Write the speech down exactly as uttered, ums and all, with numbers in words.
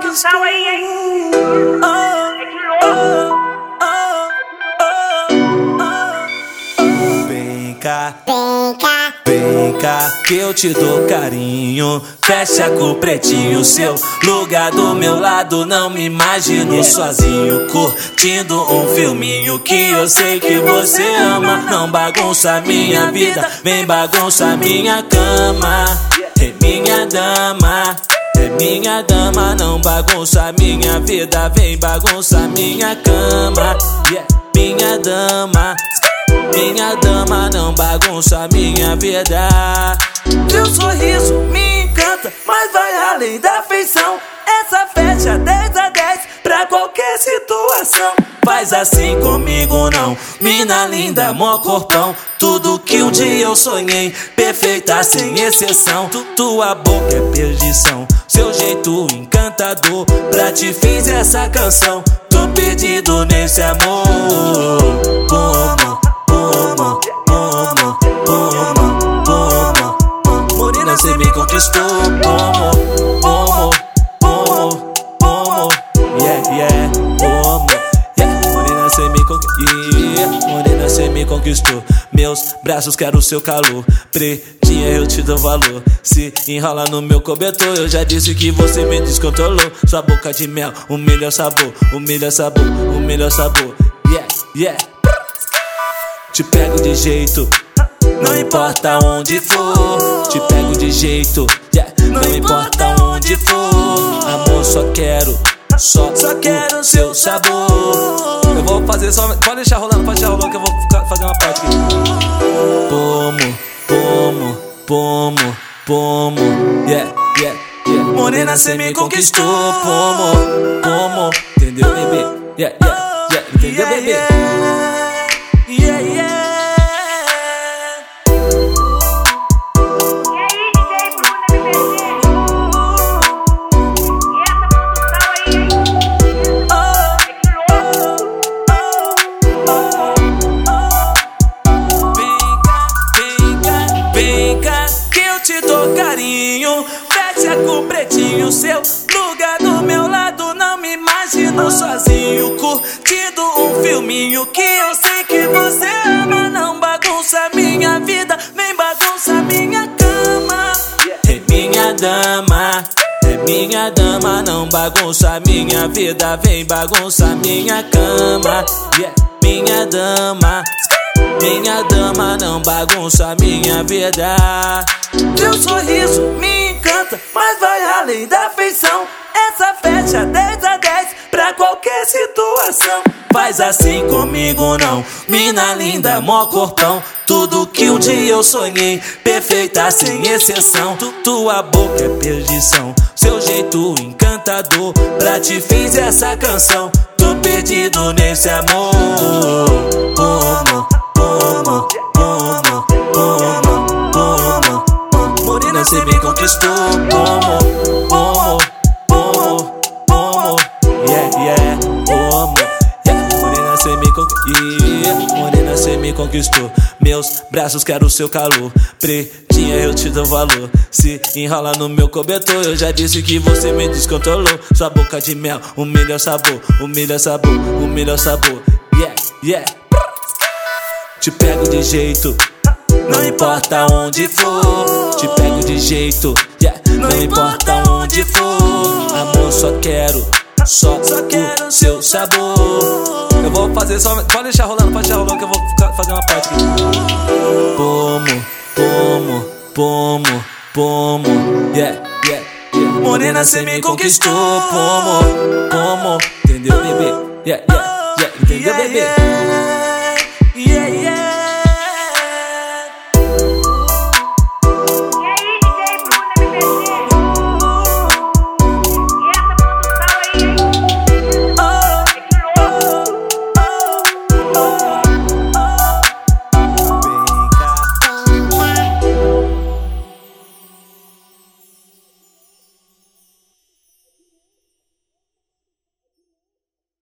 conquistou aí, hein? Vem cá, vem cá, que eu te dou carinho. Fecha com o pretinho, seu lugar do meu lado. Não me imagino sozinho, curtindo um filminho que eu sei que você ama. Não bagunça minha vida, vem bagunça minha cama. É minha dama, é minha dama. Não bagunça minha vida, vem bagunça minha cama. Yeah, minha dama, minha dama, não bagunça minha vida. Teu sorriso me encanta, mas vai além da feição. Essa fecha dez a dez pra qualquer situação. Faz assim comigo não, mina linda, mó corpão. Tudo que um dia eu sonhei, perfeita sem exceção. Tu, tua boca é perdição, seu jeito encantador. Pra ti fiz essa canção, tô perdido nesse amor. Como, como, como, como, como, morena, cê me conquistou. Como, como, como, como, yeah, yeah, como, yeah. Morena, cê me conquistou, yeah. Morena, cê me conquistou. Meus braços quero o seu calor, pretinha eu te dou valor. Se enrola no meu cobertor, eu já disse que você me descontrolou. Sua boca de mel, o melhor sabor, o melhor sabor, o melhor sabor. Yeah, yeah. Te pego de jeito, não importa onde for. Te pego de jeito, yeah, não importa onde for. Amor, só quero, só, só quero seu sabor. Eu vou fazer só, pode deixar rolando, pode deixar rolando que eu vou fazer uma parte aqui. Pomo, pomo, pomo, pomo, yeah, yeah, yeah. Morena, cê me conquistou. Pomo, pomo, entendeu, bebê? Yeah, yeah, yeah, entendeu, bebê? Yeah, yeah. Te dou carinho, fecha com o pretinho, seu lugar do meu lado. Não me imagino sozinho, curtindo um filminho que eu sei que você ama. Não bagunça minha vida, vem bagunça minha cama. É minha dama, é minha dama. Não bagunça minha vida, vem bagunça minha cama. Yeah, minha dama, minha dama, não bagunça minha vida. Teu sorriso me encanta, mas vai além da feição. Essa fecha dez a dez pra qualquer situação. Faz assim comigo não, mina linda, mó corpão. Tudo que um dia eu sonhei, perfeita sem exceção. Tu, tua boca é perdição, seu jeito encantador. Pra ti fiz essa canção, tô perdido nesse amor. Como, como, como, como, como, morena, cê me conquistou. Como, como, como, como, yeah, yeah, como, yeah. Morena, cê me conquistou, yeah. Morena, cê me conquistou. Meus braços quero o seu calor, pretinha eu te dou valor. Se enrola no meu cobertor, eu já disse que você me descontrolou. Sua boca de mel, o melhor sabor, o melhor sabor, o melhor sabor. Yeah, yeah. Te pego de jeito, não importa onde for. Te pego de jeito, yeah, não importa onde for. Amor, só quero, só, só quero seu sabor. Eu vou fazer só, pode deixar rolando, pode deixar rolando que eu vou fazer uma parte aqui. Pomo, pomo, pomo, pomo, yeah, yeah, yeah. Morena, cê me conquistou. Pomo, pomo, entendeu, bebê? Yeah, yeah, yeah, entendeu, bebê?